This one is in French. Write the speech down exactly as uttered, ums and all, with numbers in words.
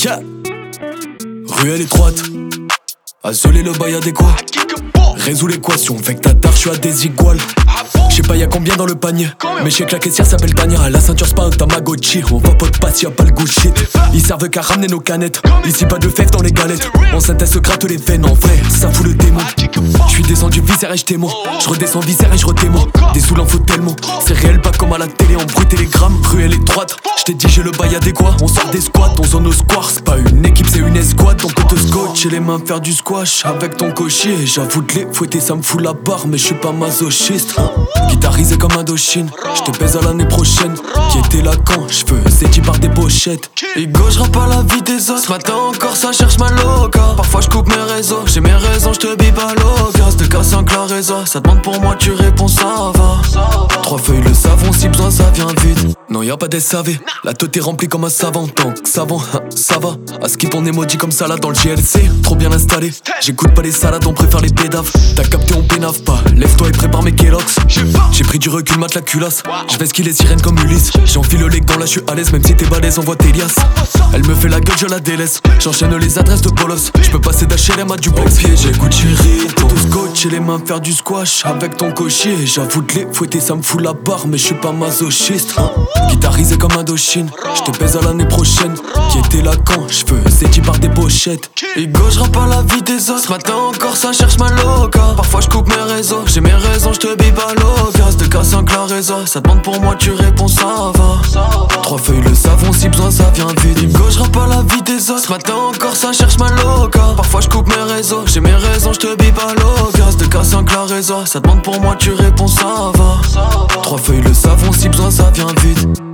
Yeah. Ruelle étroite, isoler le bail adéquat. Résous l'équation, fait que ta tare, j'suis à des iguales. J'sais pas y'a combien dans le panier, mais j'sais que la caissière s'appelle Tania. La ceinture c'est pas un Tamagotchi, on va pas de passe, y'a pas le goût shit. Ils servent qu'à ramener nos canettes, ici pas de fèves dans les galettes. On synthèse se gratte les veines, en vrai, ça fout le démon. J'suis descendu viscère et j'témo, j'redescends viscère et j'retémo. Des sous l'en faut tellement, c'est réel pas comme à la télé en bruit télégramme. Ruelle étroite, j't'ai dit j'ai le bail adéquat. On sort des squats, on zone au square, c'est pas une équipe c'est une escouade. On peut te scotcher les mains faire du squash avec ton cocher. J'avoue de les fouetter ça me fout la barre mais j'suis pas masochiste hein. Guitarisé comme Indochine, j'te baise à l'année prochaine. Qui était là quand j'faisais dix par des pochettes. Ego j'rappe à la vie des autres. Ce matin encore ça cherche ma loca. Parfois j'coupe mes réseaux, j'ai mes raisons, j'te bip à l'occasion. De casser un claréza, ça demande pour moi tu réponds ça va. Trois feuilles le savon, si besoin ça vient vite. Non y'a pas des savés, la tête est remplie comme un savant. Tant que savant, hein, ça va. À skip on emoji comme ça là dans le G L C. Trop bien installé, j'écoute pas les salades, on préfère les pédaves. T'as capté on pénave pas, lève-toi et prépare mes Kellogg's. J'ai pris du recul, mate la culasse. J'vais skier les sirènes comme Ulysse. J'enfile le leg dans la, j'suis à l'aise. Même si t'es balèze, envoie tes liasses. Elle me fait la gueule, je la délaisse. J'enchaîne les adresses de bolos. J'peux passer d'H L M à du box. Pied, j'écoute chérie. Tout scotch et les mains faire du squash avec ton cocher. J'avoue de les fouetter, ça me fout la barre. Mais j'suis pas masochiste hein. Guitarisé comme Indochine, j'te baise à l'année prochaine. Qui était là quand j'faisais dix par des pochettes. Ego j'rappe à la vie des autres. Ce matin encore ça cherche ma loca. Parfois j'coupe mes réseaux, j'ai mes raisons, j'te bip à l'occasion. De casser un claréza, ça demande pour moi tu réponds ça va. Trois feuilles le savon, si besoin ça vient vite. Ego j'rappe à la vie des autres. Ce matin encore ça cherche ma loca. Parfois j'coupe mes réseaux, j'ai mes raisons, j'te bip à l'occasion. De casser un claréza, ça demande pour moi tu réponds ça va. Trois feuilles le savon, si besoin ça vient vite.